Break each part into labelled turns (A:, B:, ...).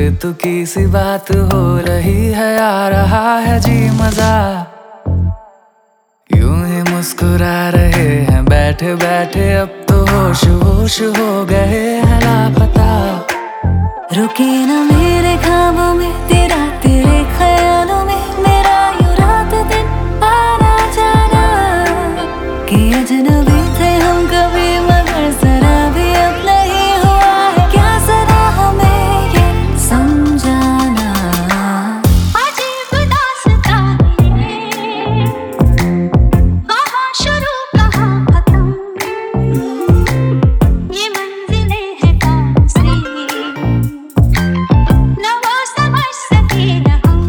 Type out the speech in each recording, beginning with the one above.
A: बेतुकी सी बात हो रही है, आ रहा है जी मजा। यूं ही मुस्कुरा रहे हैं बैठे बैठे, अब तो होश होश हो गए हैं लापता।
B: रुके ना मेरे ख्वाबों में तेरा, तेरे ख्यालों में मेरा, यूं रात दिन आना जाना। कि अजनबी थे हम कभी मगर जरा भी अब नहीं हुआ है क्या जरा हमें ये समझाना। अजीब दास्तां ये, कहाँ शुरू कहाँ खत्म, ये मंजिलें हैं कौन सी, न वो समझ सके न हम।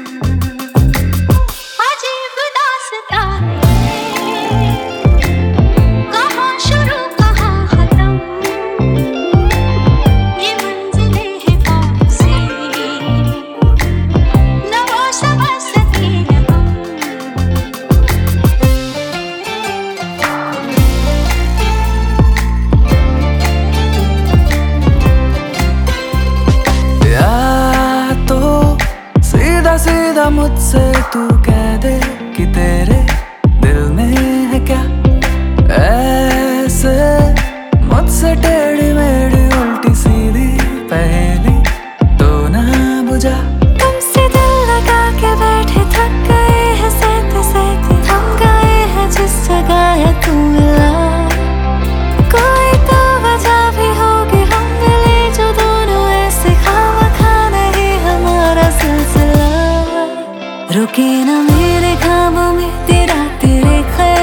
B: अजीब दास्तां ये, कहाँ शुरू कहाँ खत्म, ये मंजिलें हैं कौन सी, न वो समझ सके न हम।
A: या तो सीधा सीधा मुझसे तू कह दे कि तेरे दिल में है क्या, ऐसे मुझसे टेढ़ी मेढ़ी उल्टी सीधी पहेली तो ना बुझा।
B: तुमसे दिल लगा के बैठे थक गए हैं सहते सहते, थम गए हैं जिस जगह है तू मिला। कोई तो वजह भी होगी हम मिले जो दोनों ऐसे खामखा नहीं हमारा सिलसिला। रुके ना मेरे ख्वाबों में तेरा, तेरे ख्याल